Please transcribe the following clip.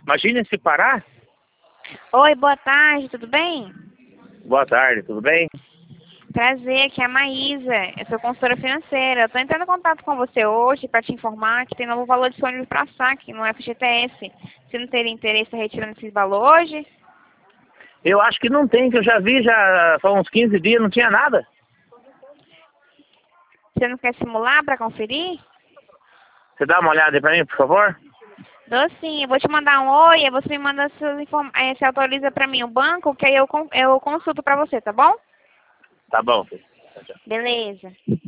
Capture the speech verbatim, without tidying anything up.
Imagina se parar. Oi, boa tarde, tudo bem? Boa tarde, tudo bem? Prazer, aqui é a Maísa, eu sou consultora financeira. Eu tô entrando em contato com você hoje para te informar que tem novo valor disponível para saque no F G T S. Você não teria interesse em retirar esse valor hoje? Eu acho que não tem, que eu já vi já há uns quinze dias, não tinha nada. Você não quer simular para conferir? Você dá uma olhada aí pra mim, por favor? Dou sim, eu vou te mandar um oi, aí você me manda suas informações, você autoriza para mim o banco, que aí eu, con- eu consulto para você, tá bom? Tá bom, filho. Tchau, tchau. Beleza.